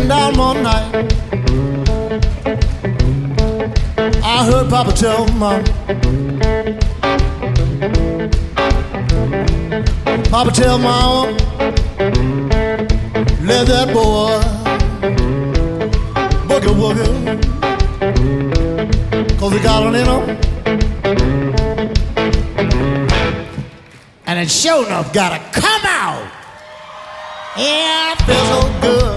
down one night. I heard Papa tell Mama. Papa tell Mama, let that boy boogie woogie, 'cause he got it in him. And it sure enough gotta come out. Yeah, I feel so good.